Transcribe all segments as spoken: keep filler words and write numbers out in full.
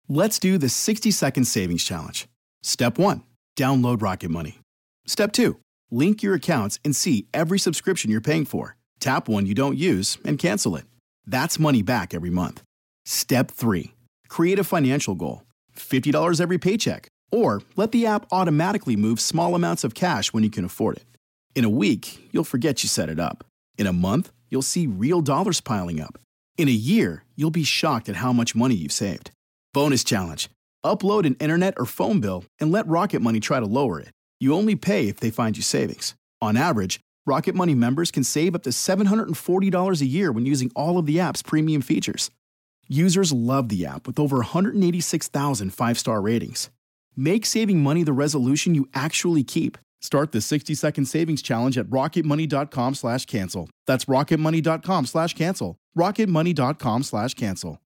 Let's do the sixty second savings challenge. Step one, download Rocket Money. Step two, link your accounts and see every subscription you're paying for. Tap one you don't use and cancel it. That's money back every month. Step three, create a financial goal. fifty dollars every paycheck. Or let the app automatically move small amounts of cash when you can afford it. In a week, you'll forget you set it up. In a month, you'll see real dollars piling up. In a year, you'll be shocked at how much money you've saved. Bonus challenge. Upload an internet or phone bill and let Rocket Money try to lower it. You only pay if they find you savings. On average, Rocket Money members can save up to seven hundred forty dollars a year when using all of the app's premium features. Users love the app with over one hundred eighty-six thousand five-star ratings. Make saving money the resolution you actually keep. Start the sixty second savings challenge at rocketmoney.com slash cancel. That's rocketmoney.com slash cancel. rocketmoney.com slash cancel.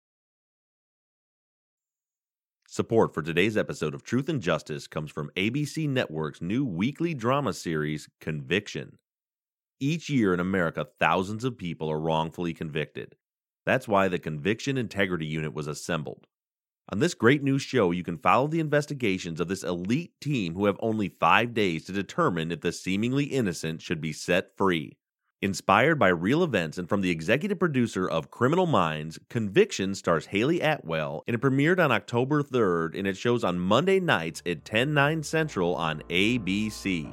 Support for today's episode of Truth and Justice comes from A B C Network's new weekly drama series, Conviction. Each year in America, thousands of people are wrongfully convicted. That's why the Conviction Integrity Unit was assembled. On this great new show, you can follow the investigations of this elite team who have only five days to determine if the seemingly innocent should be set free. Inspired by real events and from the executive producer of Criminal Minds, Conviction stars Haley Atwell, and it premiered on October third, and it shows on Monday nights at ten, nine Central on A B C.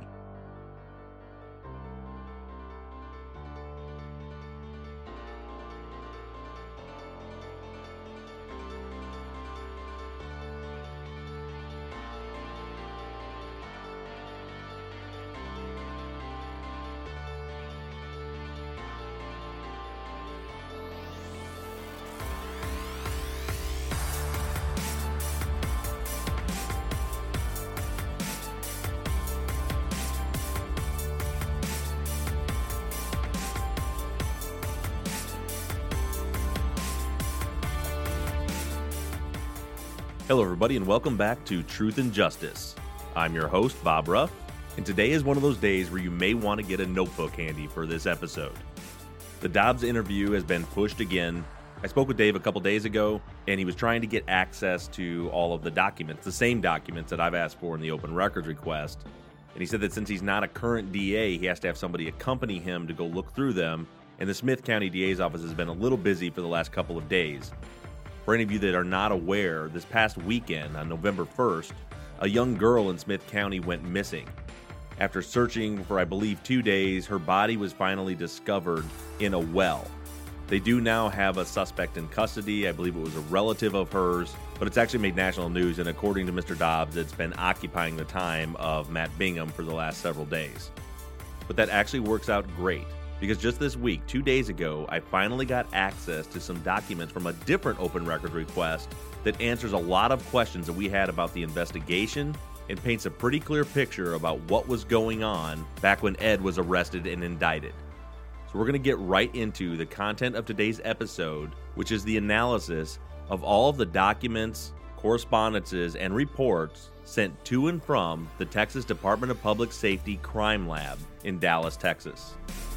Hello, everybody, and welcome back to Truth and Justice. I'm your host, Bob Ruff, and today is one of those days where you may want to get a notebook handy for this episode. The Dobbs interview has been pushed again. I spoke with Dave a couple days ago, and he was trying to get access to all of the documents, the same documents that I've asked for in the open records request. And he said that since he's not a current D A, he has to have somebody accompany him to go look through them, and the Smith County D A's office has been a little busy for the last couple of days. For any of you that are not aware, this past weekend on November first, a young girl in Smith County went missing. After searching for, I believe, two days, her body was finally discovered in a well. They do now have a suspect in custody. I believe it was a relative of hers, but it's actually made national news, and according to Mister Dobbs, it's been occupying the time of Matt Bingham for the last several days. But that actually works out great. Because just this week, two days ago, I finally got access to some documents from a different open record request that answers a lot of questions that we had about the investigation and paints a pretty clear picture about what was going on back when Ed was arrested and indicted. So we're going to get right into the content of today's episode, which is the analysis of all of the documents, correspondences, and reports sent to and from the Texas Department of Public Safety Crime Lab in Dallas, Texas.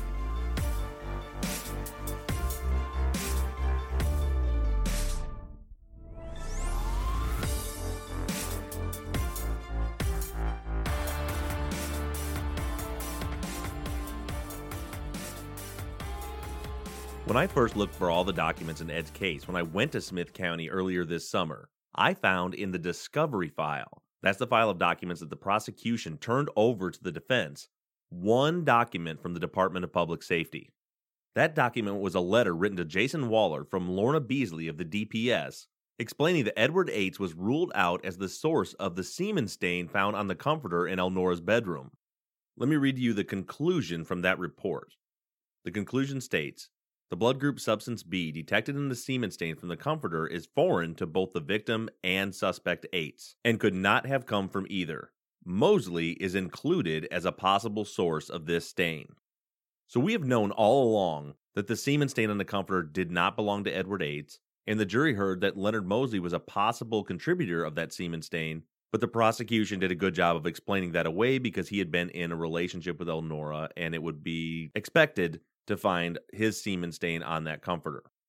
When I first looked for all the documents in Ed's case, when I went to Smith County earlier this summer, I found in the discovery file, that's the file of documents that the prosecution turned over to the defense, one document from the Department of Public Safety. That document was a letter written to Jason Waller from Lorna Beasley of the D P S, explaining that Edward Yates was ruled out as the source of the semen stain found on the comforter in Elnora's bedroom. Let me read you the conclusion from that report. The conclusion states, the blood group substance B detected in the semen stain from the comforter is foreign to both the victim and suspect Yates, and could not have come from either. Mosley is included as a possible source of this stain. So we have known all along that the semen stain on the comforter did not belong to Edward Yates, and the jury heard that Leonard Mosley was a possible contributor of that semen stain, but the prosecution did a good job of explaining that away because he had been in a relationship with Elnora, and it would be expected to find his semen stain on that comforter.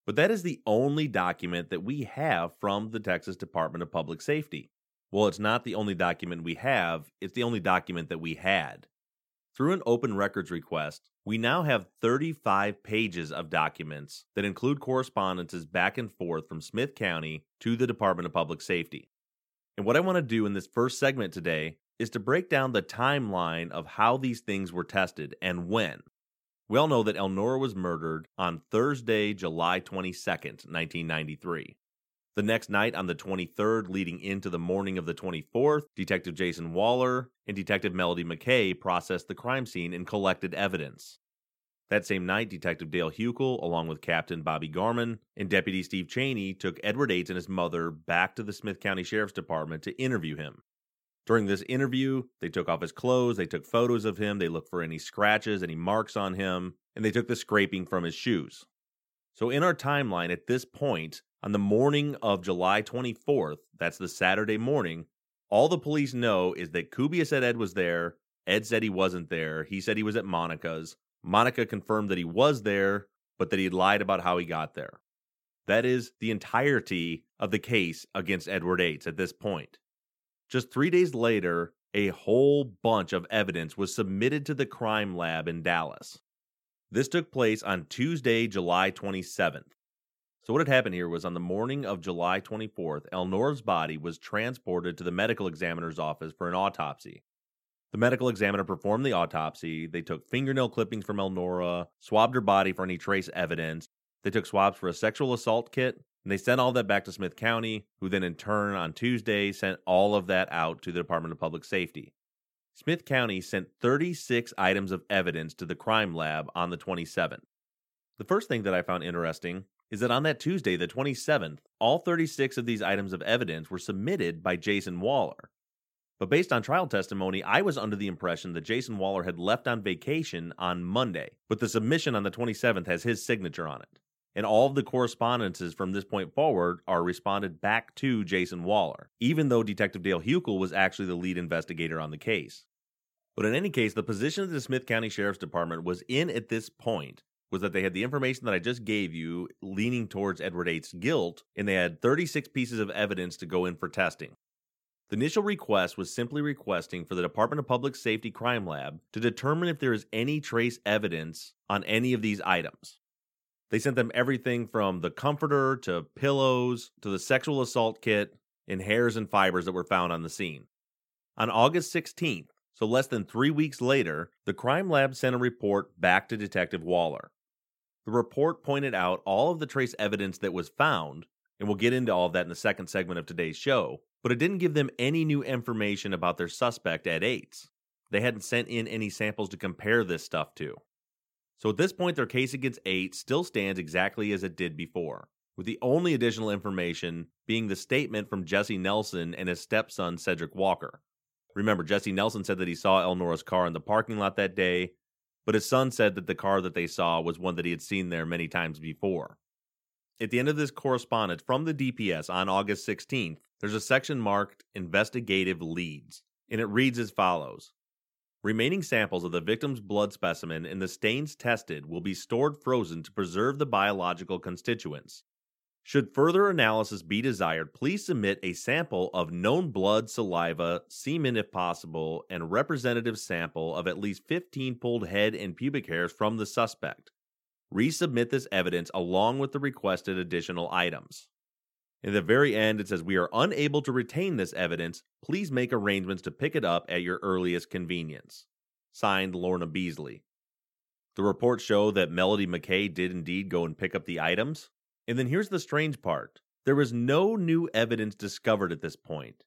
But that is the only document that we have from the Texas Department of Public Safety. Well, it's not the only document we have, it's the only document that we had. Through an open records request, we now have thirty-five pages of documents that include correspondences back and forth from Smith County to the Department of Public Safety. And what I want to do in this first segment today is to break down the timeline of how these things were tested and when. We all know that Elnora was murdered on Thursday, July twenty-second, nineteen ninety-three. The next night, on the twenty-third, leading into the morning of the twenty-fourth, Detective Jason Waller and Detective Melody McKay processed the crime scene and collected evidence. That same night, Detective Dale Huckel, along with Captain Bobby Garman and Deputy Steve Cheney, took Edward Yates and his mother back to the Smith County Sheriff's Department to interview him. During this interview, they took off his clothes, they took photos of him, they looked for any scratches, any marks on him, and they took the scraping from his shoes. So in our timeline at this point, on the morning of July twenty-fourth, that's the Saturday morning, all the police know is that Kubia said Ed was there, Ed said he wasn't there, he said he was at Monica's, Monica confirmed that he was there, but that he lied about how he got there. That is the entirety of the case against Edward Yates at this point. Just three days later, a whole bunch of evidence was submitted to the crime lab in Dallas. This took place on Tuesday, July twenty-seventh. So what had happened here was on the morning of July twenty-fourth, Elnora's body was transported to the medical examiner's office for an autopsy. The medical examiner performed the autopsy. They took fingernail clippings from Elnora, swabbed her body for any trace evidence. They took swabs for a sexual assault kit, and they sent all that back to Smith County, who then in turn on Tuesday sent all of that out to the Department of Public Safety. Smith County sent thirty-six items of evidence to the crime lab on the twenty-seventh. The first thing that I found interesting is that on that Tuesday, the twenty-seventh, all thirty-six of these items of evidence were submitted by Jason Waller. But based on trial testimony, I was under the impression that Jason Waller had left on vacation on Monday, but the submission on the twenty-seventh has his signature on it. And all of the correspondences from this point forward are responded back to Jason Waller, even though Detective Dale Huckel was actually the lead investigator on the case. But in any case, the position that the Smith County Sheriff's Department was in at this point was that they had the information that I just gave you leaning towards Edward Yates' guilt, and they had thirty-six pieces of evidence to go in for testing. The initial request was simply requesting for the Department of Public Safety Crime Lab to determine if there is any trace evidence on any of these items. They sent them everything from the comforter to pillows to the sexual assault kit and hairs and fibers that were found on the scene. On August sixteenth, so less than three weeks later, the crime lab sent a report back to Detective Waller. The report pointed out all of the trace evidence that was found, and we'll get into all of that in the second segment of today's show, but it didn't give them any new information about their suspect, Ed Yates. They hadn't sent in any samples to compare this stuff to. So at this point, their case against Yates still stands exactly as it did before, with the only additional information being the statement from Jesse Nelson and his stepson, Cedric Walker. Remember, Jesse Nelson said that he saw Elnora's car in the parking lot that day, but his son said that the car that they saw was one that he had seen there many times before. At the end of this correspondence from the D P S on August sixteenth, there's a section marked Investigative Leads, and it reads as follows. Remaining samples of the victim's blood specimen and the stains tested will be stored frozen to preserve the biological constituents. Should further analysis be desired, please submit a sample of known blood, saliva, semen if possible, and a representative sample of at least fifteen pulled head and pubic hairs from the suspect. Resubmit this evidence along with the requested additional items. In the very end, it says, we are unable to retain this evidence. Please make arrangements to pick it up at your earliest convenience. Signed, Lorna Beasley. The reports show that Melody McKay did indeed go and pick up the items. And then here's the strange part. There was no new evidence discovered at this point.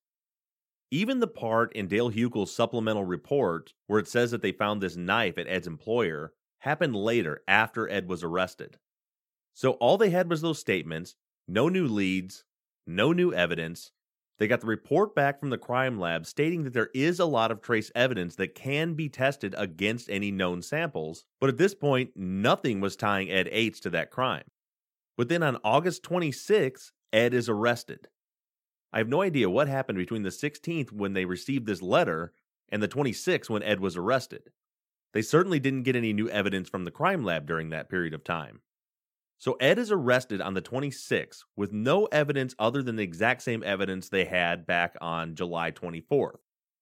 Even the part in Dale Huckel's supplemental report where it says that they found this knife at Ed's employer happened later after Ed was arrested. So all they had was those statements, no new leads, no new evidence. They got the report back from the crime lab stating that there is a lot of trace evidence that can be tested against any known samples, but at this point, nothing was tying Ed Yates to that crime. But then on August twenty-sixth, Ed is arrested. I have no idea what happened between the sixteenth when they received this letter and the twenty-sixth when Ed was arrested. They certainly didn't get any new evidence from the crime lab during that period of time. So Ed is arrested on the twenty-sixth with no evidence other than the exact same evidence they had back on July twenty-fourth.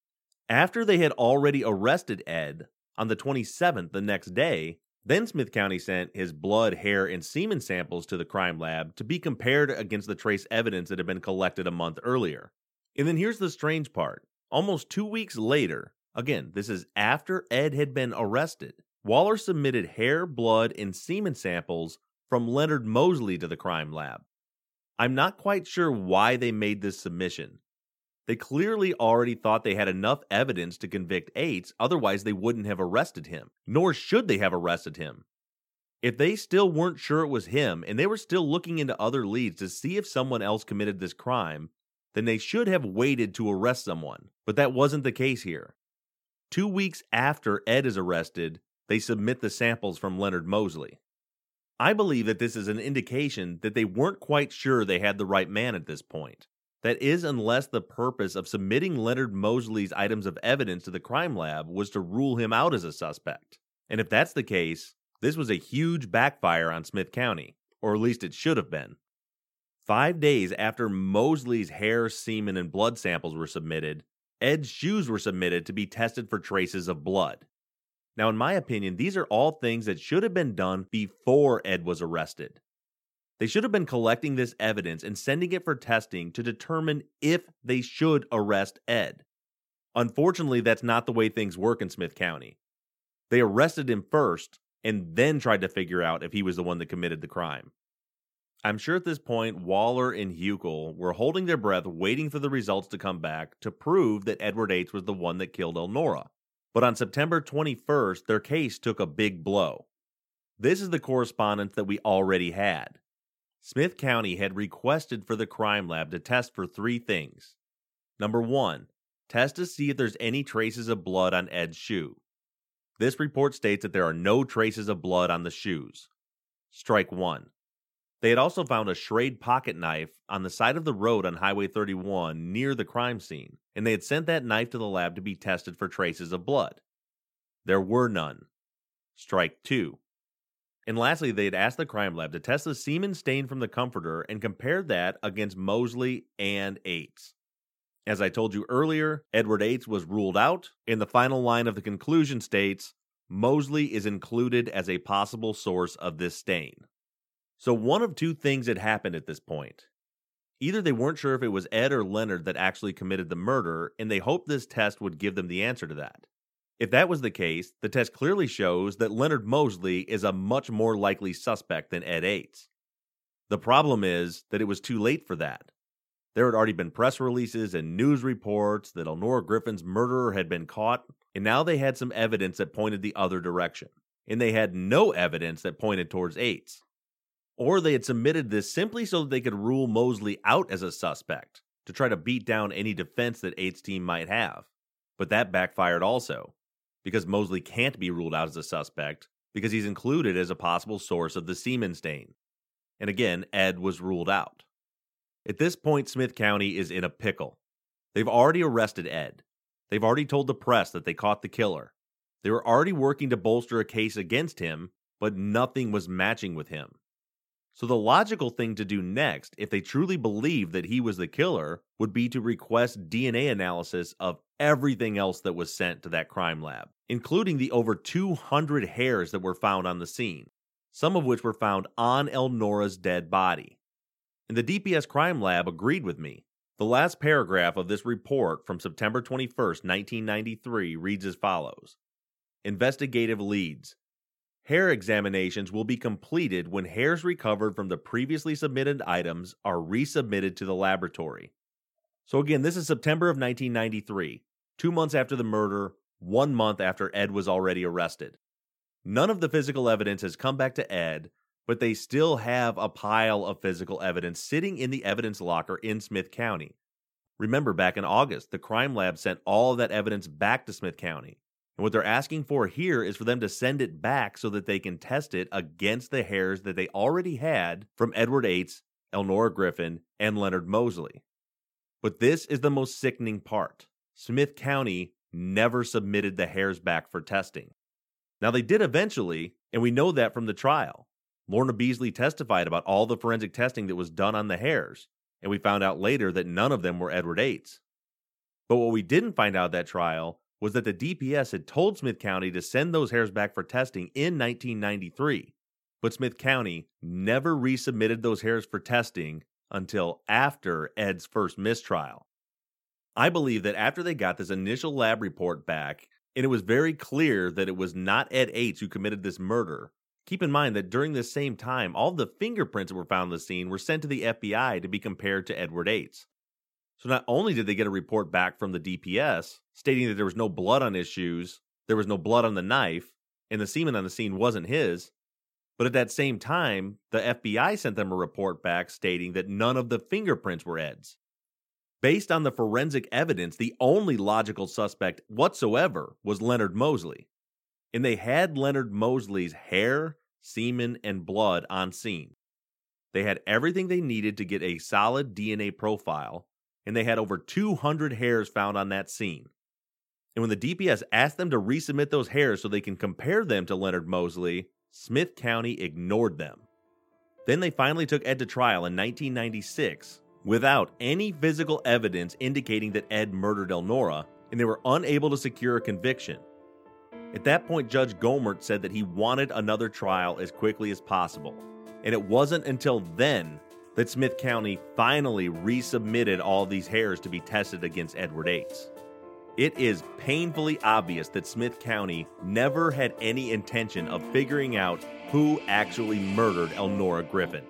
After they had already arrested Ed, on the twenty-seventh, the next day, then Smith County sent his blood, hair, and semen samples to the crime lab to be compared against the trace evidence that had been collected a month earlier. And then here's the strange part. Almost two weeks later, again, this is after Ed had been arrested, Waller submitted hair, blood, and semen samples from Leonard Mosley to the crime lab. I'm not quite sure why they made this submission. They clearly already thought they had enough evidence to convict Ates, otherwise they wouldn't have arrested him, nor should they have arrested him. If they still weren't sure it was him, and they were still looking into other leads to see if someone else committed this crime, then they should have waited to arrest someone, but that wasn't the case here. Two weeks after Ed is arrested, they submit the samples from Leonard Mosley. I believe that this is an indication that they weren't quite sure they had the right man at this point. That is, unless the purpose of submitting Leonard Mosley's items of evidence to the crime lab was to rule him out as a suspect. And if that's the case, this was a huge backfire on Smith County, or at least it should have been. Five days after Mosley's hair, semen, and blood samples were submitted, Ed's shoes were submitted to be tested for traces of blood. Now, in my opinion, these are all things that should have been done before Ed was arrested. They should have been collecting this evidence and sending it for testing to determine if they should arrest Ed. Unfortunately, that's not the way things work in Smith County. They arrested him first and then tried to figure out if he was the one that committed the crime. I'm sure at this point, Waller and Huckel were holding their breath waiting for the results to come back to prove that Edward Ates was the one that killed Elnora. But on September twenty-first, their case took a big blow. This is the correspondence that we already had. Smith County had requested for the crime lab to test for three things. Number one, test to see if there's any traces of blood on Ed's shoe. This report states that there are no traces of blood on the shoes. Strike one. They had also found a Schrade pocket knife on the side of the road on Highway thirty-one near the crime scene, and they had sent that knife to the lab to be tested for traces of blood. There were none. Strike two. And lastly, they had asked the crime lab to test the semen stain from the comforter and compared that against Mosley and Ates. As I told you earlier, Edward Ates was ruled out, and the final line of the conclusion states, Mosley is included as a possible source of this stain. So one of two things had happened at this point. Either they weren't sure if it was Ed or Leonard that actually committed the murder, and they hoped this test would give them the answer to that. If that was the case, the test clearly shows that Leonard Mosley is a much more likely suspect than Ed Ates. The problem is that it was too late for that. There had already been press releases and news reports that Elnora Griffin's murderer had been caught, and now they had some evidence that pointed the other direction, and they had no evidence that pointed towards Ates. Or they had submitted this simply so that they could rule Mosley out as a suspect, to try to beat down any defense that Ates' team might have. But that backfired also, because Mosley can't be ruled out as a suspect, because he's included as a possible source of the semen stain. And again, Ed was ruled out. At this point, Smith County is in a pickle. They've already arrested Ed. They've already told the press that they caught the killer. They were already working to bolster a case against him, but nothing was matching with him. So the logical thing to do next, if they truly believed that he was the killer, would be to request D N A analysis of everything else that was sent to that crime lab, including the over two hundred hairs that were found on the scene, some of which were found on Elnora's dead body. And the D P S crime lab agreed with me. The last paragraph of this report from September twenty-first, nineteen ninety-three reads as follows. Investigative leads. Hair examinations will be completed when hairs recovered from the previously submitted items are resubmitted to the laboratory. So again, this is September of nineteen ninety-three, two months after the murder, one month after Ed was already arrested. None of the physical evidence has come back to Ed, but they still have a pile of physical evidence sitting in the evidence locker in Smith County. Remember, back in August, the crime lab sent all of that evidence back to Smith County. And what they're asking for here is for them to send it back so that they can test it against the hairs that they already had from Edward Ates, Elnora Griffin, and Leonard Mosley. But this is the most sickening part. Smith County never submitted the hairs back for testing. Now they did eventually, and we know that from the trial. Lorna Beasley testified about all the forensic testing that was done on the hairs, and we found out later that none of them were Edward Yates. But what we didn't find out at that trial was that the D P S had told Smith County to send those hairs back for testing in nineteen ninety-three, but Smith County never resubmitted those hairs for testing until after Ed's first mistrial. I believe that after they got this initial lab report back, and it was very clear that it was not Ed Yates who committed this murder. Keep in mind that during this same time, all the fingerprints that were found on the scene were sent to the F B I to be compared to Edward Yates. So not only did they get a report back from the D P S stating that there was no blood on his shoes, there was no blood on the knife, and the semen on the scene wasn't his, but at that same time, the F B I sent them a report back stating that none of the fingerprints were Ed's. Based on the forensic evidence, the only logical suspect whatsoever was Leonard Mosley. And they had Leonard Mosley's hair, semen, and blood on scene. They had everything they needed to get a solid D N A profile, and they had over two hundred hairs found on that scene. And when the D P S asked them to resubmit those hairs so they can compare them to Leonard Mosley, Smith County ignored them. Then they finally took Ed to trial in nineteen ninety-six without any physical evidence indicating that Ed murdered Elnora, and they were unable to secure a conviction. At that point, Judge Gomert said that he wanted another trial as quickly as possible, and it wasn't until then that Smith County finally resubmitted all these hairs to be tested against Edward Yates. It is painfully obvious that Smith County never had any intention of figuring out who actually murdered Elnora Griffin.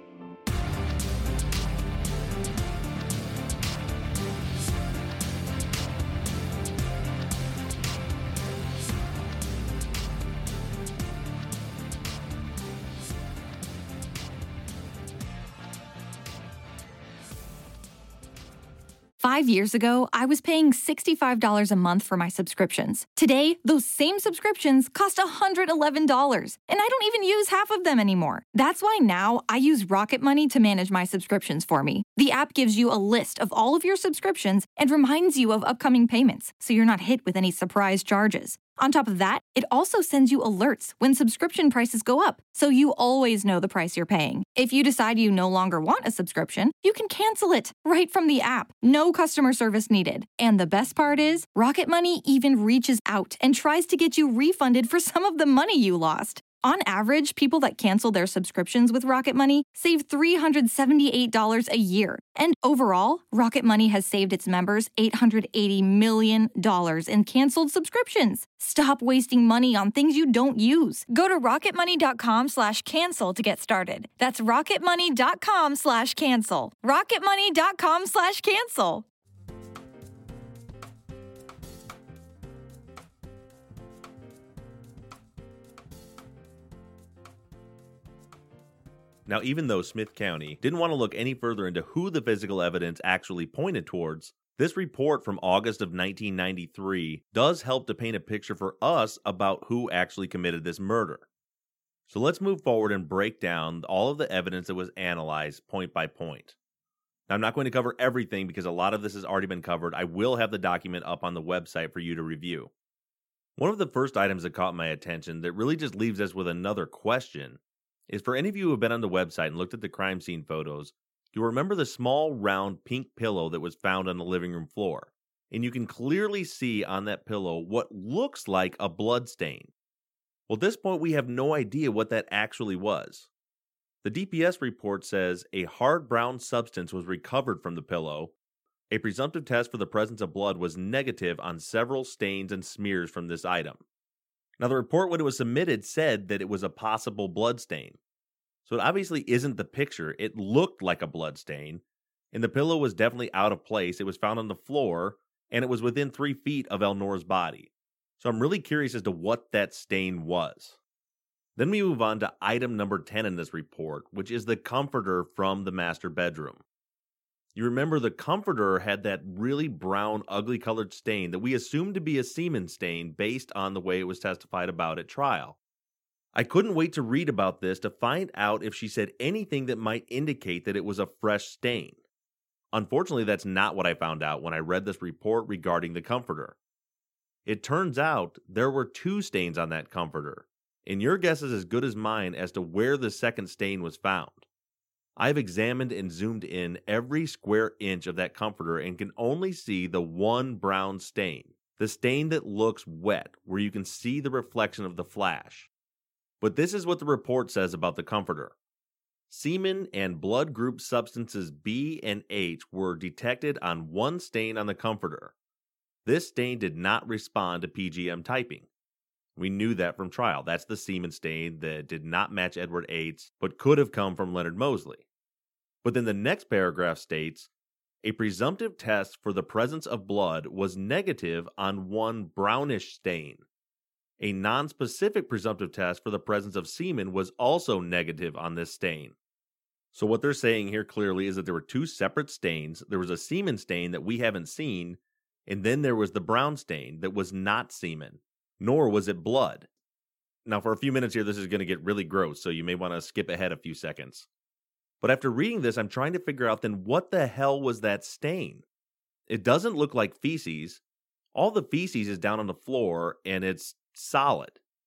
Five years ago, I was paying sixty-five dollars a month for my subscriptions. Today, those same subscriptions cost one hundred eleven dollars, and I don't even use half of them anymore. That's why now I use Rocket Money to manage my subscriptions for me. The app gives you a list of all of your subscriptions and reminds you of upcoming payments, so you're not hit with any surprise charges. On top of that, it also sends you alerts when subscription prices go up, so you always know the price you're paying. If you decide you no longer want a subscription, you can cancel it right from the app. No customer service needed. And the best part is, Rocket Money even reaches out and tries to get you refunded for some of the money you lost. On average, people that cancel their subscriptions with Rocket Money save three hundred seventy-eight dollars a year. And overall, Rocket Money has saved its members eight hundred eighty million dollars in canceled subscriptions. Stop wasting money on things you don't use. Go to rocketmoney.com slash cancel to get started. That's rocketmoney.com slash cancel. rocketmoney.com slash cancel. Now, even though Smith County didn't want to look any further into who the physical evidence actually pointed towards, this report from August of nineteen ninety-three does help to paint a picture for us about who actually committed this murder. So let's move forward and break down all of the evidence that was analyzed point by point. Now, I'm not going to cover everything because a lot of this has already been covered. I will have the document up on the website for you to review. One of the first items that caught my attention that really just leaves us with another question is for any of you who have been on the website and looked at the crime scene photos, you'll remember the small, round, pink pillow that was found on the living room floor. And you can clearly see on that pillow what looks like a blood stain. Well, at this point, we have no idea what that actually was. The D P S report says a hard brown substance was recovered from the pillow. A presumptive test for the presence of blood was negative on several stains and smears from this item. Now, the report, when it was submitted, said that it was a possible blood stain. So it obviously isn't the picture. It looked like a blood stain, and the pillow was definitely out of place. It was found on the floor, and it was within three feet of Elnora's body. So I'm really curious as to what that stain was. Then we move on to item number ten in this report, which is the comforter from the master bedroom. You remember the comforter had that really brown, ugly colored stain that we assumed to be a semen stain based on the way it was testified about at trial. I couldn't wait to read about this to find out if she said anything that might indicate that it was a fresh stain. Unfortunately, that's not what I found out when I read this report regarding the comforter. It turns out there were two stains on that comforter, and your guess is as good as mine as to where the second stain was found. I've examined and zoomed in every square inch of that comforter and can only see the one brown stain, the stain that looks wet, where you can see the reflection of the flash. But this is what the report says about the comforter. Semen and blood group substances B and H were detected on one stain on the comforter. This stain did not respond to P G M typing. We knew that from trial. That's the semen stain that did not match Edward Eight's, but could have come from Leonard Mosley. But then the next paragraph states, a presumptive test for the presence of blood was negative on one brownish stain. A non-specific presumptive test for the presence of semen was also negative on this stain. So what they're saying here clearly is that there were two separate stains. There was a semen stain that we haven't seen, and then there was the brown stain that was not semen, nor was it blood. Now, for a few minutes here, this is going to get really gross, so you may want to skip ahead a few seconds. But after reading this, I'm trying to figure out then what the hell was that stain? It doesn't look like feces. All the feces is down on the floor, and it's solid.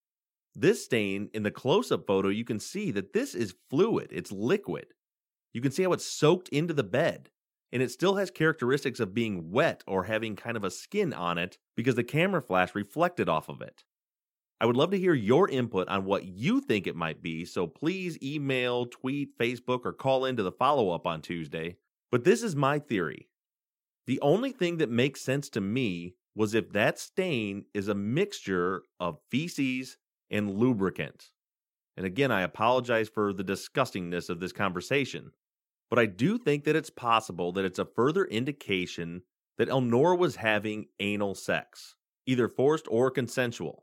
This stain, in the close-up photo, you can see that this is fluid. It's liquid. You can see how it's soaked into the bed. And it still has characteristics of being wet or having kind of a skin on it because the camera flash reflected off of it. I would love to hear your input on what you think it might be, so please email, tweet, Facebook, or call into the follow-up on Tuesday. But this is my theory. The only thing that makes sense to me was if that stain is a mixture of feces and lubricant. And again, I apologize for the disgustingness of this conversation. But I do think that it's possible that it's a further indication that Elnora was having anal sex, either forced or consensual.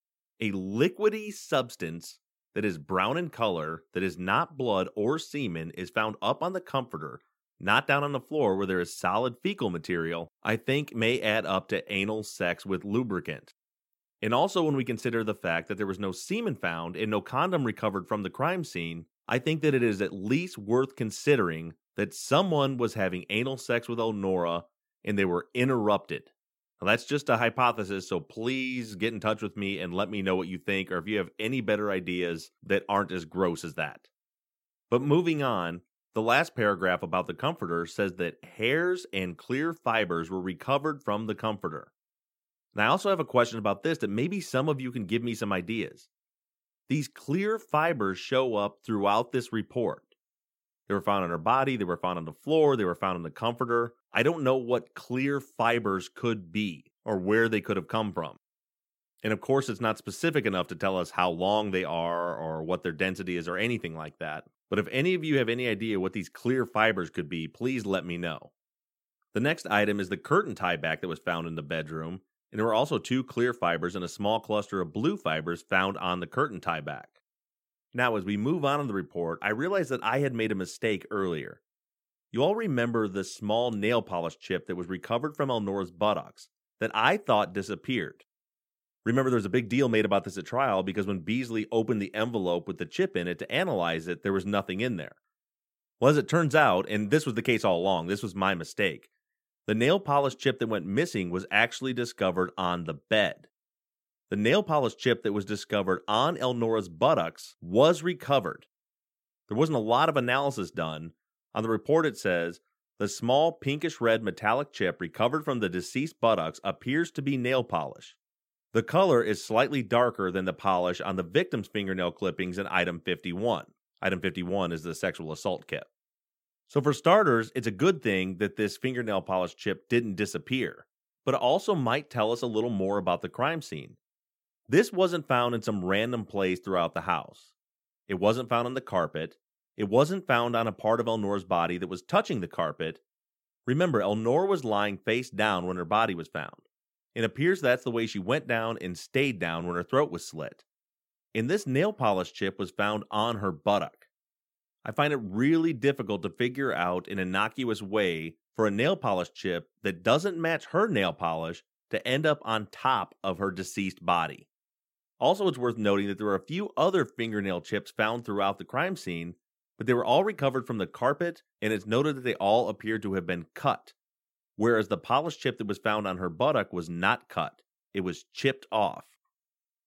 A liquidy substance that is brown in color, that is not blood or semen, is found up on the comforter, not down on the floor where there is solid fecal material, I think may add up to anal sex with lubricant. And also when we consider the fact that there was no semen found and no condom recovered from the crime scene, I think that it is at least worth considering that someone was having anal sex with Elnora and they were interrupted. Now, that's just a hypothesis, so please get in touch with me and let me know what you think, or if you have any better ideas that aren't as gross as that. But moving on, the last paragraph about the comforter says that hairs and clear fibers were recovered from the comforter. And I also have a question about this that maybe some of you can give me some ideas. These clear fibers show up throughout this report. They were found on her body, they were found on the floor, they were found in the comforter. I don't know what clear fibers could be or where they could have come from. And of course, it's not specific enough to tell us how long they are or what their density is or anything like that. But if any of you have any idea what these clear fibers could be, please let me know. The next item is the curtain tie back that was found in the bedroom. And there were also two clear fibers and a small cluster of blue fibers found on the curtain tie back. Now, as we move on in the report, I realized that I had made a mistake earlier. You all remember the small nail polish chip that was recovered from Elnora's buttocks that I thought disappeared. Remember, there was a big deal made about this at trial because when Beasley opened the envelope with the chip in it to analyze it, there was nothing in there. Well, as it turns out, and this was the case all along, this was my mistake, the nail polish chip that went missing was actually discovered on the bed. The nail polish chip that was discovered on Elnora's buttocks was recovered. There wasn't a lot of analysis done. On the report it says, the small pinkish red metallic chip recovered from the deceased buttocks appears to be nail polish. The color is slightly darker than the polish on the victim's fingernail clippings in item fifty-one. Item fifty-one is the sexual assault kit. So for starters, it's a good thing that this fingernail polish chip didn't disappear, but it also might tell us a little more about the crime scene. This wasn't found in some random place throughout the house. It wasn't found on the carpet. It wasn't found on a part of Elnora's body that was touching the carpet. Remember, Elnora was lying face down when her body was found. It appears that's the way she went down and stayed down when her throat was slit. And this nail polish chip was found on her buttock. I find it really difficult to figure out an innocuous way for a nail polish chip that doesn't match her nail polish to end up on top of her deceased body. Also, it's worth noting that there were a few other fingernail chips found throughout the crime scene, but they were all recovered from the carpet, and it's noted that they all appeared to have been cut, whereas the polish chip that was found on her buttock was not cut. It was chipped off.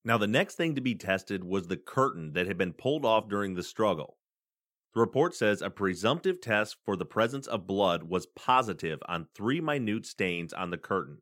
Now, the next thing to be tested was the curtain that had been pulled off during the struggle. The report says a presumptive test for the presence of blood was positive on three minute stains on the curtain.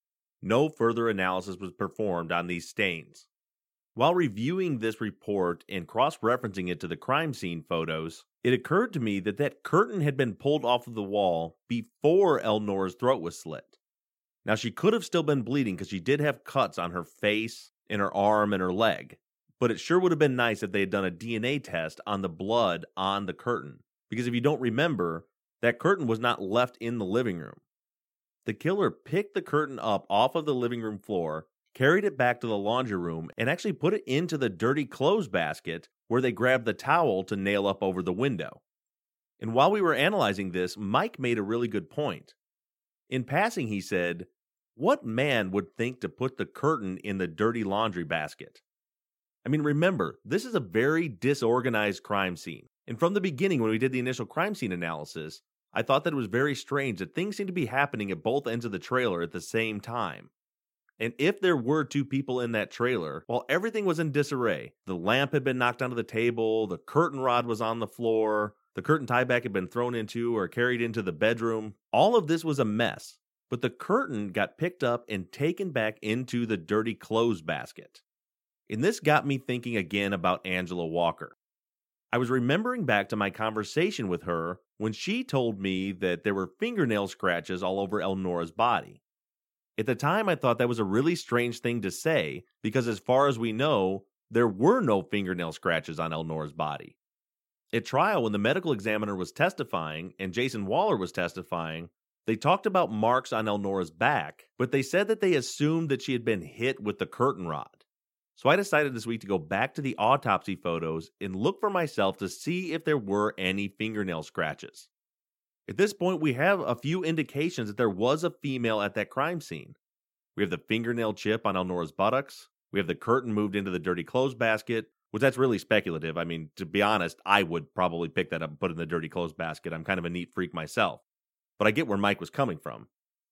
No further analysis was performed on these stains. While reviewing this report and cross-referencing it to the crime scene photos, it occurred to me that that curtain had been pulled off of the wall before Elnora's throat was slit. Now, she could have still been bleeding because she did have cuts on her face, in her arm, and her leg. But it sure would have been nice if they had done a D N A test on the blood on the curtain. Because if you don't remember, that curtain was not left in the living room. The killer picked the curtain up off of the living room floor, carried it back to the laundry room, and actually put it into the dirty clothes basket where they grabbed the towel to nail up over the window. And while we were analyzing this, Mike made a really good point. In passing, he said, "What man would think to put the curtain in the dirty laundry basket?" I mean, remember, this is a very disorganized crime scene. And from the beginning, when we did the initial crime scene analysis, I thought that it was very strange that things seemed to be happening at both ends of the trailer at the same time. And if there were two people in that trailer, while everything was in disarray, the lamp had been knocked onto the table, the curtain rod was on the floor, the curtain tieback had been thrown into or carried into the bedroom, all of this was a mess. But the curtain got picked up and taken back into the dirty clothes basket. And this got me thinking again about Angela Walker. I was remembering back to my conversation with her when she told me that there were fingernail scratches all over Elnora's body. At the time, I thought that was a really strange thing to say because as far as we know, there were no fingernail scratches on Elnora's body. At trial, when the medical examiner was testifying and Jason Waller was testifying, they talked about marks on Elnora's back, but they said that they assumed that she had been hit with the curtain rod. So I decided this week to go back to the autopsy photos and look for myself to see if there were any fingernail scratches. At this point, we have a few indications that there was a female at that crime scene. We have the fingernail chip on Elnora's buttocks. We have the curtain moved into the dirty clothes basket, which that's really speculative. I mean, to be honest, I would probably pick that up and put it in the dirty clothes basket. I'm kind of a neat freak myself. But I get where Mike was coming from.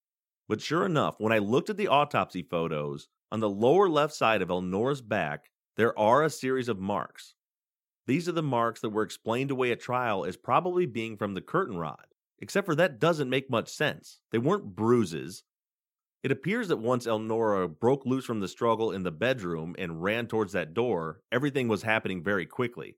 But sure enough, when I looked at the autopsy photos, on the lower left side of Elnora's back, there are a series of marks. These are the marks that were explained away at trial as probably being from the curtain rod, except for that doesn't make much sense. They weren't bruises. It appears that once Elnora broke loose from the struggle in the bedroom and ran towards that door, everything was happening very quickly.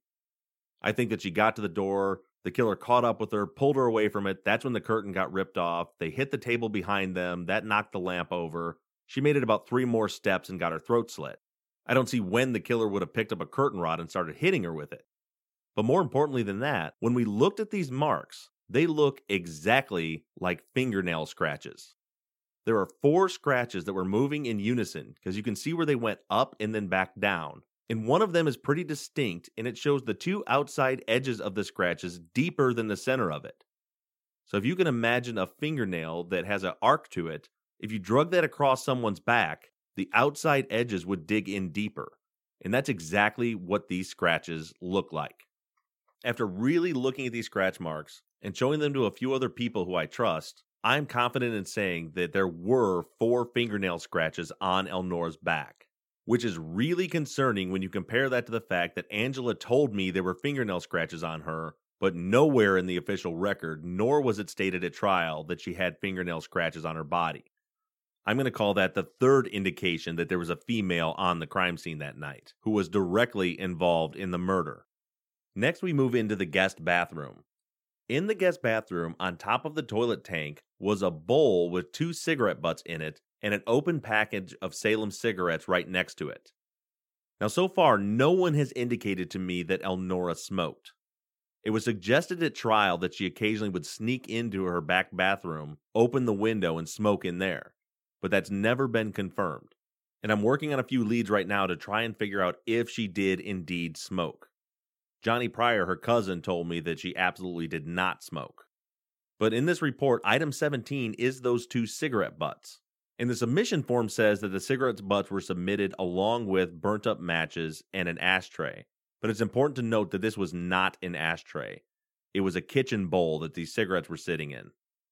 I think that she got to the door, the killer caught up with her, pulled her away from it, that's when the curtain got ripped off, they hit the table behind them, that knocked the lamp over. She made it about three more steps and got her throat slit. I don't see when the killer would have picked up a curtain rod and started hitting her with it. But more importantly than that, when we looked at these marks, they look exactly like fingernail scratches. There are four scratches that were moving in unison because you can see where they went up and then back down. And one of them is pretty distinct and it shows the two outside edges of the scratches deeper than the center of it. So if you can imagine a fingernail that has an arc to it, if you drug that across someone's back, the outside edges would dig in deeper. And that's exactly what these scratches look like. After really looking at these scratch marks and showing them to a few other people who I trust, I'm confident in saying that there were four fingernail scratches on Elnora's back, which is really concerning when you compare that to the fact that Angela told me there were fingernail scratches on her, but nowhere in the official record, nor was it stated at trial that she had fingernail scratches on her body. I'm going to call that the third indication that there was a female on the crime scene that night who was directly involved in the murder. Next, we move into the guest bathroom. In the guest bathroom, on top of the toilet tank, was a bowl with two cigarette butts in it and an open package of Salem cigarettes right next to it. Now, so far, no one has indicated to me that Elnora smoked. It was suggested at trial that she occasionally would sneak into her back bathroom, open the window, and smoke in there. But that's never been confirmed. And I'm working on a few leads right now to try and figure out if she did indeed smoke. Johnny Pryor, her cousin, told me that she absolutely did not smoke. But in this report, item seventeen is those two cigarette butts. And the submission form says that the cigarette butts were submitted along with burnt up matches and an ashtray. But it's important to note that this was not an ashtray. It was a kitchen bowl that these cigarettes were sitting in.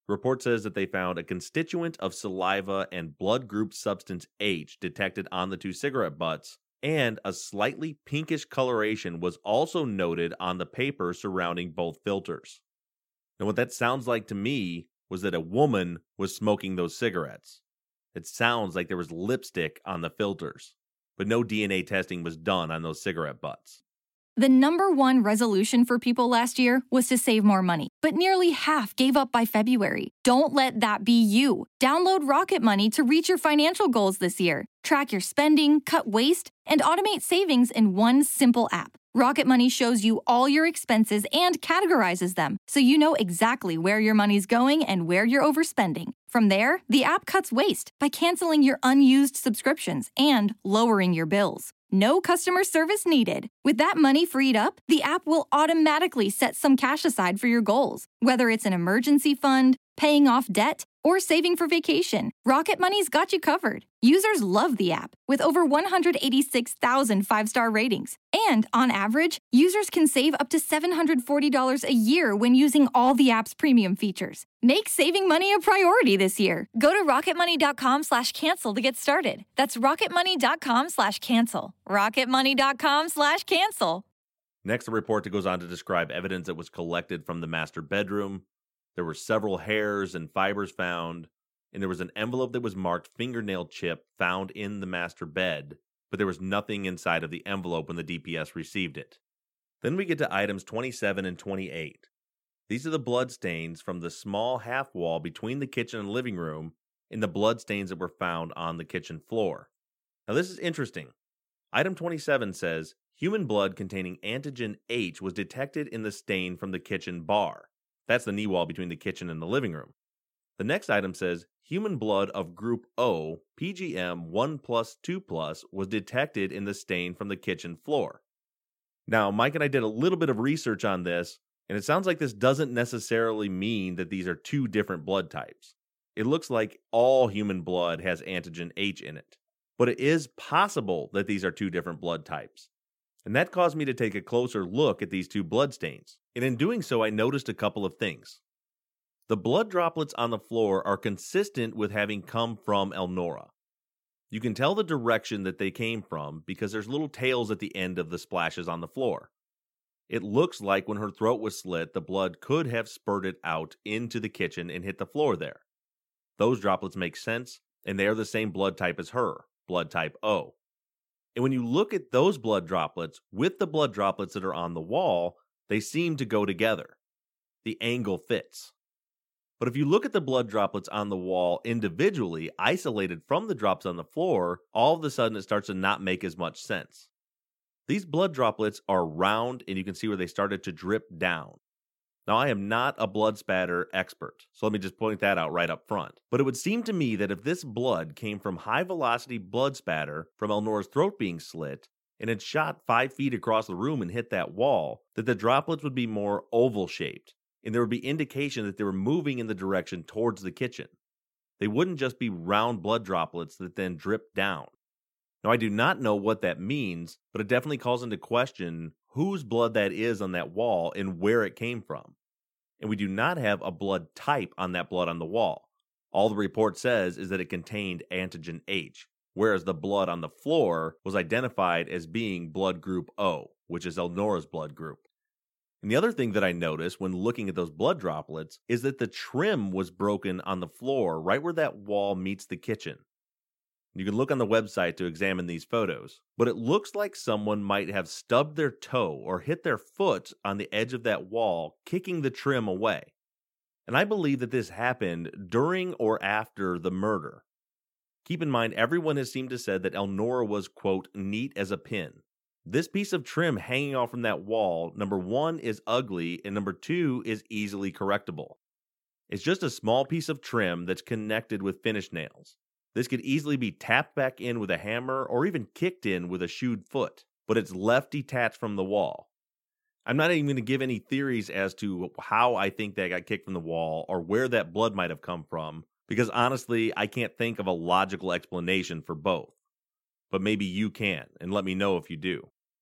The report says that they found a constituent of saliva and blood group substance H detected on the two cigarette butts, and a slightly pinkish coloration was also noted on the paper surrounding both filters. Now, what that sounds like to me was that a woman was smoking those cigarettes. It sounds like there was lipstick on the filters, but no D N A testing was done on those cigarette butts. The number one resolution for people last year was to save more money, but nearly half gave up by February. Don't let that be you. Download Rocket Money to reach your financial goals this year. Track your spending, cut waste, and automate savings in one simple app. Rocket Money shows you all your expenses and categorizes them, so you know exactly where your money's going and where you're overspending. From there, the app cuts waste by canceling your unused subscriptions and lowering your bills. No customer service needed. With that money freed up, the app will automatically set some cash aside for your goals, whether it's an emergency fund, paying off debt, or saving for vacation. Rocket Money's got you covered. Users love the app, with over one hundred eighty-six thousand five-star ratings. And on average, users can save up to seven hundred forty dollars a year when using all the app's premium features. Make saving money a priority this year. Go to rocketmoney.com slash cancel to get started. That's rocketmoney.com slash cancel. rocketmoney.com slash cancel. Next, the report goes on to describe evidence that was collected from the master bedroom. There were several hairs and fibers found, and there was an envelope that was marked fingernail chip found in the master bed, but there was nothing inside of the envelope when the D P S received it. Then we get to items twenty-seven and twenty-eight. These are the blood stains from the small half wall between the kitchen and living room and the blood stains that were found on the kitchen floor. Now this is interesting. Item twenty-seven says, human blood containing antigen H was detected in the stain from the kitchen bar. That's the knee wall between the kitchen and the living room. The next item says, human blood of group O, P G M one plus two plus, was detected in the stain from the kitchen floor. Now, Mike and I did a little bit of research on this, and it sounds like this doesn't necessarily mean that these are two different blood types. It looks like all human blood has antigen H in it. But it is possible that these are two different blood types. And that caused me to take a closer look at these two blood stains. And in doing so, I noticed a couple of things. The blood droplets on the floor are consistent with having come from Elnora. You can tell the direction that they came from because there's little tails at the end of the splashes on the floor. It looks like when her throat was slit, the blood could have spurted out into the kitchen and hit the floor there. Those droplets make sense, and they are the same blood type as her, blood type O. And when you look at those blood droplets with the blood droplets that are on the wall, they seem to go together. The angle fits. But if you look at the blood droplets on the wall individually, isolated from the drops on the floor, all of a sudden it starts to not make as much sense. These blood droplets are round, and you can see where they started to drip down. Now, I am not a blood spatter expert, so let me just point that out right up front. But it would seem to me that if this blood came from high-velocity blood spatter from Elnora's throat being slit, and had shot five feet across the room and hit that wall, that the droplets would be more oval-shaped, and there would be indication that they were moving in the direction towards the kitchen. They wouldn't just be round blood droplets that then drip down. Now, I do not know what that means, but it definitely calls into question whose blood that is on that wall and where it came from. And we do not have a blood type on that blood on the wall. All the report says is that it contained antigen H, whereas the blood on the floor was identified as being blood group O, which is Elnora's blood group. And the other thing that I noticed when looking at those blood droplets is that the trim was broken on the floor right where that wall meets the kitchen. You can look on the website to examine these photos, but it looks like someone might have stubbed their toe or hit their foot on the edge of that wall, kicking the trim away. And I believe that this happened during or after the murder. Keep in mind, everyone has seemed to say that Elnora was, quote, neat as a pin. This piece of trim hanging off from that wall, number one, is ugly, and number two, is easily correctable. It's just a small piece of trim that's connected with finish nails. This could easily be tapped back in with a hammer or even kicked in with a shoed foot, but it's left detached from the wall. I'm not even going to give any theories as to how I think that got kicked from the wall or where that blood might have come from, because honestly, I can't think of a logical explanation for both. But maybe you can, and let me know if you do.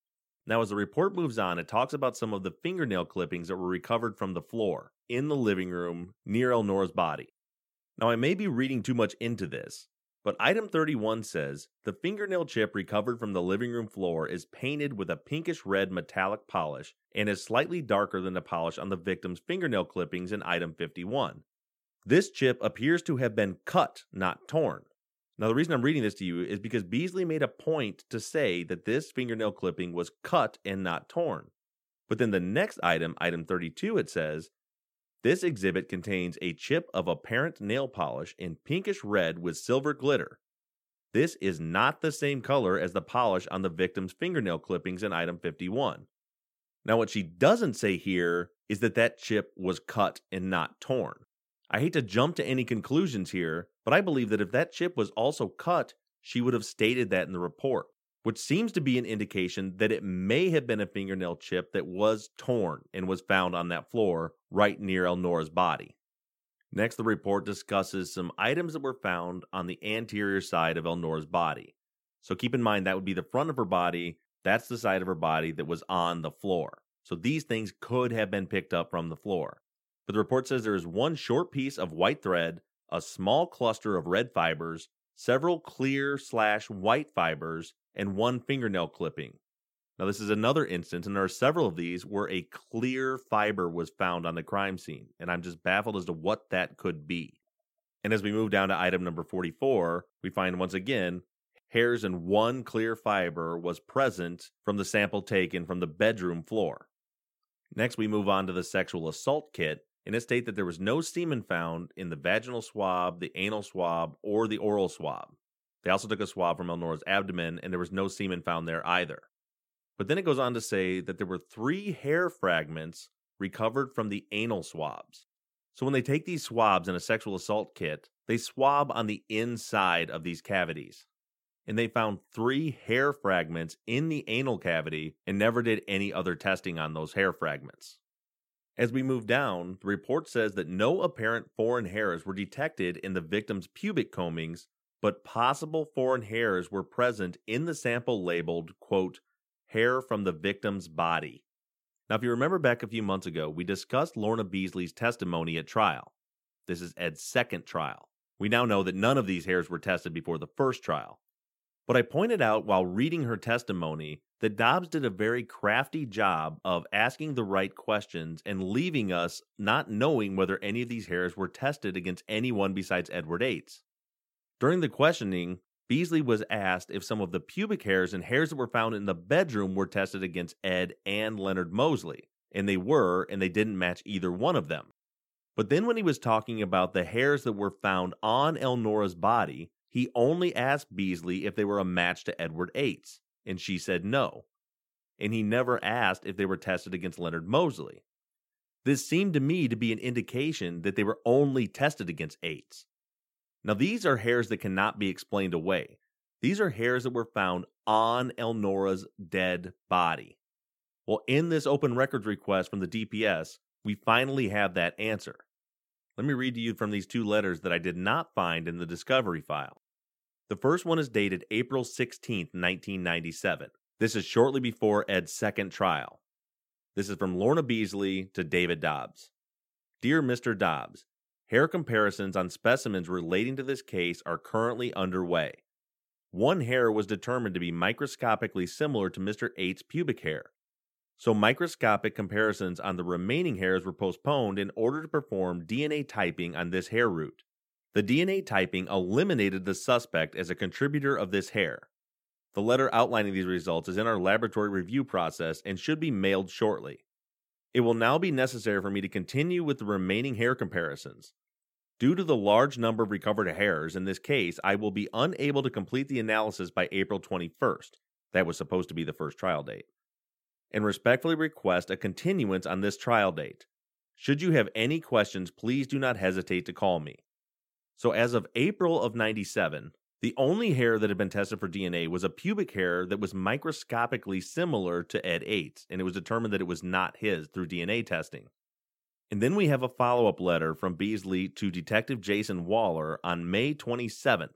Now, as the report moves on, it talks about some of the fingernail clippings that were recovered from the floor in the living room near Elnora's body. Now, I may be reading too much into this, but item thirty-one says the fingernail chip recovered from the living room floor is painted with a pinkish red metallic polish and is slightly darker than the polish on the victim's fingernail clippings in item fifty-one. This chip appears to have been cut, not torn. Now, the reason I'm reading this to you is because Beasley made a point to say that this fingernail clipping was cut and not torn. But then the next item, item thirty-two, it says, this exhibit contains a chip of apparent nail polish in pinkish red with silver glitter. This is not the same color as the polish on the victim's fingernail clippings in item fifty-one. Now, what she doesn't say here is that that chip was cut and not torn. I hate to jump to any conclusions here, but I believe that if that chip was also cut, she would have stated that in the report, which seems to be an indication that it may have been a fingernail chip that was torn and was found on that floor right near Elnora's body. Next, the report discusses some items that were found on the anterior side of Elnora's body. So keep in mind that would be the front of her body. That's the side of her body that was on the floor. So these things could have been picked up from the floor. But the report says there is one short piece of white thread, a small cluster of red fibers, several clear slash white fibers, and one fingernail clipping. Now, this is another instance, and there are several of these where a clear fiber was found on the crime scene, and I'm just baffled as to what that could be. And as we move down to item number forty-four, we find once again, hairs and one clear fiber was present from the sample taken from the bedroom floor. Next, we move on to the sexual assault kit, and it states that there was no semen found in the vaginal swab, the anal swab, or the oral swab. They also took a swab from Elnora's abdomen, and there was no semen found there either. But then it goes on to say that there were three hair fragments recovered from the anal swabs. So when they take these swabs in a sexual assault kit, they swab on the inside of these cavities. And they found three hair fragments in the anal cavity and never did any other testing on those hair fragments. As we move down, the report says that no apparent foreign hairs were detected in the victim's pubic combings, but possible foreign hairs were present in the sample labeled, quote, hair from the victim's body. Now, if you remember back a few months ago, we discussed Lorna Beasley's testimony at trial. This is Ed's second trial. We now know that none of these hairs were tested before the first trial. But I pointed out while reading her testimony that Dobbs did a very crafty job of asking the right questions and leaving us not knowing whether any of these hairs were tested against anyone besides Edward Yates. During the questioning, Beasley was asked if some of the pubic hairs and hairs that were found in the bedroom were tested against Ed and Leonard Mosley, and they were, and they didn't match either one of them. But then when he was talking about the hairs that were found on Elnora's body, he only asked Beasley if they were a match to Edward Yates, and she said no. And he never asked if they were tested against Leonard Mosley. This seemed to me to be an indication that they were only tested against Yates. Now, these are hairs that cannot be explained away. These are hairs that were found on Elnora's dead body. Well, in this open records request from the D P S, we finally have that answer. Let me read to you from these two letters that I did not find in the discovery file. The first one is dated April sixteenth, nineteen ninety-seven. This is shortly before Ed's second trial. This is from Lorna Beasley to David Dobbs. Dear Mister Dobbs, hair comparisons on specimens relating to this case are currently underway. One hair was determined to be microscopically similar to Mister Yates' pubic hair. So microscopic comparisons on the remaining hairs were postponed in order to perform D N A typing on this hair root. The D N A typing eliminated the suspect as a contributor of this hair. The letter outlining these results is in our laboratory review process and should be mailed shortly. It will now be necessary for me to continue with the remaining hair comparisons. Due to the large number of recovered hairs in this case, I will be unable to complete the analysis by April twenty-first. That was supposed to be the first trial date. And respectfully request a continuance on this trial date. Should you have any questions, please do not hesitate to call me. So as of April of ninety-seven, the only hair that had been tested for D N A was a pubic hair that was microscopically similar to Ed Yates, and it was determined that it was not his through D N A testing. And then we have a follow-up letter from Beasley to Detective Jason Waller on May twenty-seventh.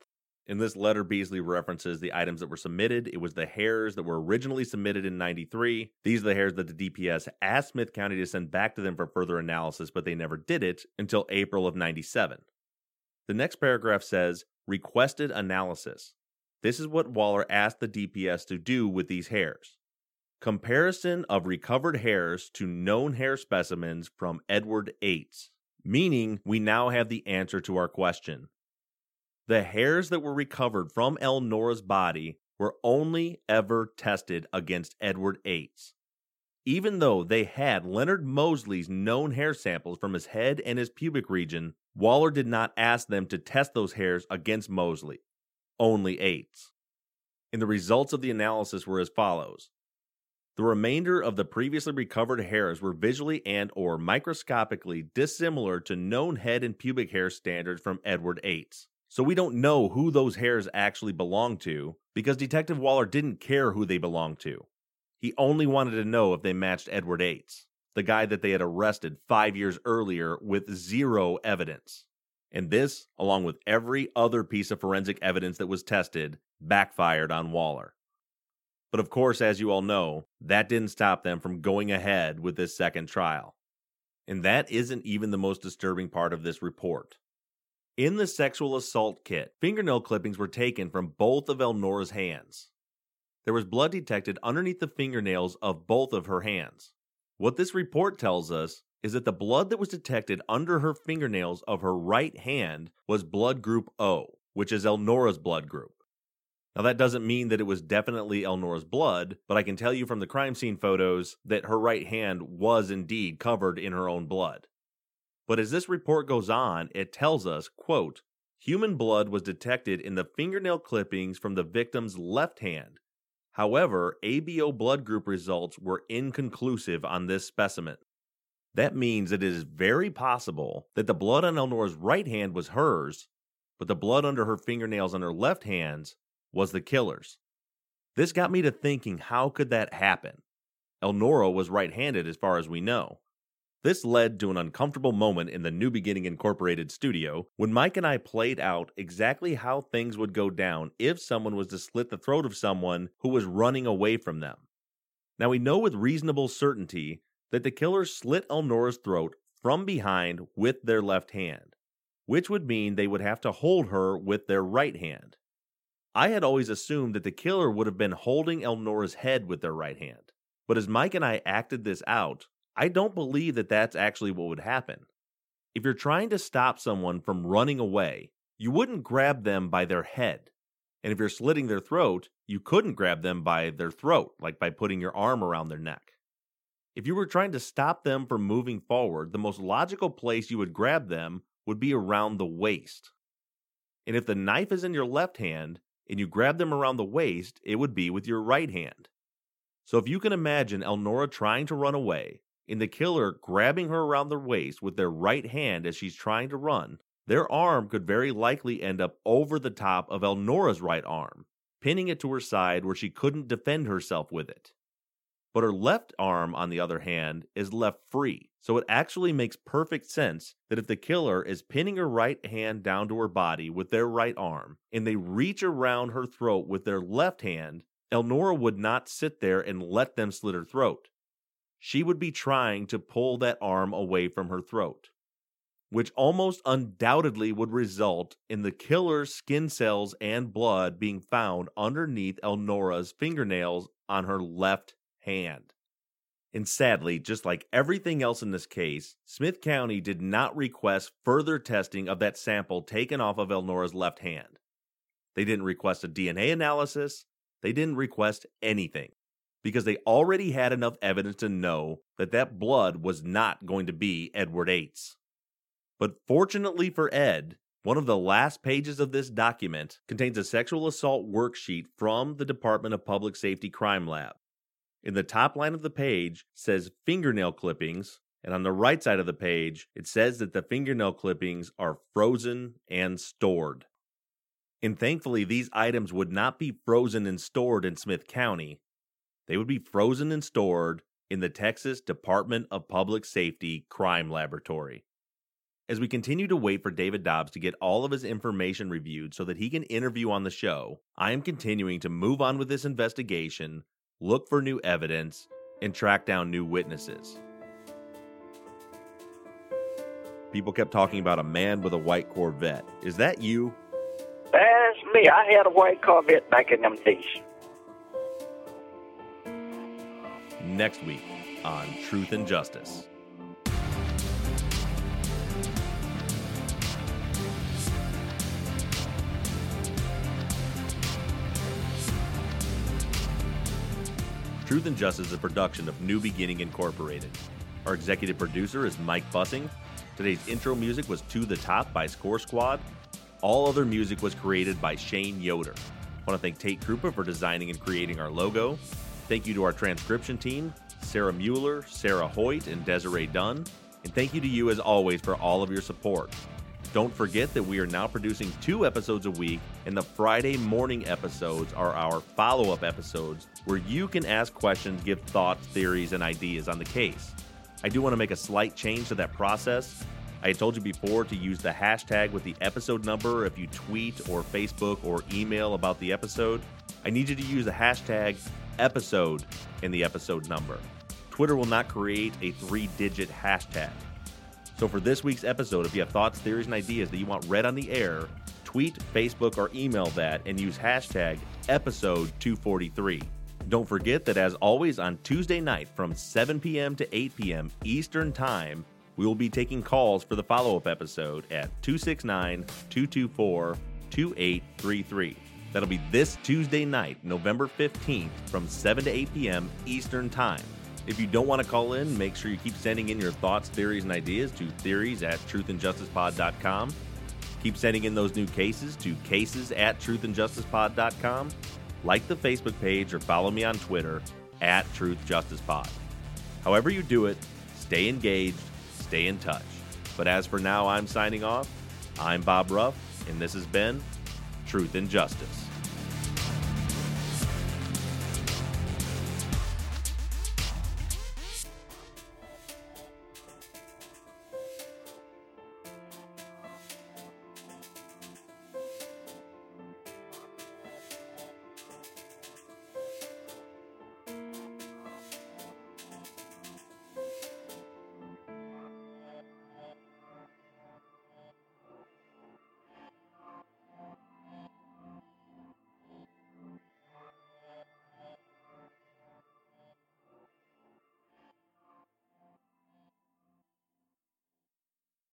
In this letter, Beasley references the items that were submitted. It was the hairs that were originally submitted in ninety-three. These are the hairs that the D P S asked Smith County to send back to them for further analysis, but they never did it until April of ninety-seven. The next paragraph says, requested analysis. This is what Waller asked the D P S to do with these hairs. Comparison of recovered hairs to known hair specimens from Edward Ates, meaning we now have the answer to our question. The hairs that were recovered from Elnora's body were only ever tested against Edward Ates. Even though they had Leonard Mosley's known hair samples from his head and his pubic region, Waller did not ask them to test those hairs against Mosley, only Ates. And the results of the analysis were as follows. The remainder of the previously recovered hairs were visually and or microscopically dissimilar to known head and pubic hair standards from Edward Ates. So we don't know who those hairs actually belong to because Detective Waller didn't care who they belonged to. He only wanted to know if they matched Edward Ates, the guy that they had arrested five years earlier with zero evidence. And this, along with every other piece of forensic evidence that was tested, backfired on Waller. But of course, as you all know, that didn't stop them from going ahead with this second trial. And that isn't even the most disturbing part of this report. In the sexual assault kit, fingernail clippings were taken from both of Elnora's hands. There was blood detected underneath the fingernails of both of her hands. What this report tells us is that the blood that was detected under her fingernails of her right hand was blood group O, which is Elnora's blood group. Now that doesn't mean that it was definitely Elnora's blood, but I can tell you from the crime scene photos that her right hand was indeed covered in her own blood. But as this report goes on, it tells us, quote, human blood was detected in the fingernail clippings from the victim's left hand. However, A B O blood group results were inconclusive on this specimen. That means that it is very possible that the blood on Elnora's right hand was hers, but the blood under her fingernails on her left hands was the killer's. This got me to thinking, how could that happen? Elnora was right-handed as far as we know. This led to an uncomfortable moment in the New Beginning Incorporated studio when Mike and I played out exactly how things would go down if someone was to slit the throat of someone who was running away from them. Now we know with reasonable certainty that the killer slit Elnora's throat from behind with their left hand, which would mean they would have to hold her with their right hand. I had always assumed that the killer would have been holding Elnora's head with their right hand, but as Mike and I acted this out, I don't believe that that's actually what would happen. If you're trying to stop someone from running away, you wouldn't grab them by their head. And if you're slitting their throat, you couldn't grab them by their throat, like by putting your arm around their neck. If you were trying to stop them from moving forward, the most logical place you would grab them would be around the waist. And if the knife is in your left hand and you grab them around the waist, it would be with your right hand. So if you can imagine Elnora trying to run away, and the killer grabbing her around the waist with their right hand as she's trying to run, their arm could very likely end up over the top of Elnora's right arm, pinning it to her side where she couldn't defend herself with it. But her left arm, on the other hand, is left free, so it actually makes perfect sense that if the killer is pinning her right hand down to her body with their right arm, and they reach around her throat with their left hand, Elnora would not sit there and let them slit her throat. She would be trying to pull that arm away from her throat, which almost undoubtedly would result in the killer's skin cells and blood being found underneath Elnora's fingernails on her left hand. And sadly, just like everything else in this case, Smith County did not request further testing of that sample taken off of Elnora's left hand. They didn't request a D N A analysis. They didn't request anything, because they already had enough evidence to know that that blood was not going to be Edward Ates. But fortunately for Ed, one of the last pages of this document contains a sexual assault worksheet from the Department of Public Safety Crime Lab. In the top line of the page says fingernail clippings, and on the right side of the page, it says that the fingernail clippings are frozen and stored. And thankfully, these items would not be frozen and stored in Smith County. They would be frozen and stored in the Texas Department of Public Safety Crime Laboratory. As we continue to wait for David Dobbs to get all of his information reviewed so that he can interview on the show, I am continuing to move on with this investigation, look for new evidence, and track down new witnesses. People kept talking about a man with a white Corvette. Is that you? That's me. I had a white Corvette back in them days. Next week on Truth and Justice. Truth and Justice is a production of New Beginning Incorporated. Our executive producer is Mike Bussing. Today's intro music was To the Top by Score Squad. All other music was created by Shane Yoder. I want to thank Tate Krupa for designing and creating our logo. Thank you to our transcription team, Sarah Mueller, Sarah Hoyt, and Desiree Dunn. And thank you to you, as always, for all of your support. Don't forget that we are now producing two episodes a week, and the Friday morning episodes are our follow-up episodes where you can ask questions, give thoughts, theories, and ideas on the case. I do want to make a slight change to that process. I had told you before to use the hashtag with the episode number if you tweet or Facebook or email about the episode. I need you to use the hashtag episode in the episode number. Twitter will not create a three-digit hashtag. So for this week's episode, if you have thoughts, theories, and ideas that you want read on the air, tweet, Facebook, or email that and use hashtag episode two forty-three. Don't forget that, as always, on Tuesday night from seven p.m. to eight p.m. Eastern Time, we will be taking calls for the follow-up episode at two six nine, two two four, two eight three three. That'll be this Tuesday night, November fifteenth, from seven to eight p.m. Eastern Time. If you don't want to call in, make sure you keep sending in your thoughts, theories, and ideas to theories at truth and justice pod dot com. Keep sending in those new cases to cases at truth and justice pod dot com. Like the Facebook page or follow me on Twitter at truthjusticepod. However you do it, stay engaged, stay in touch. But as for now, I'm signing off. I'm Bob Ruff, and this has been Truth and Justice.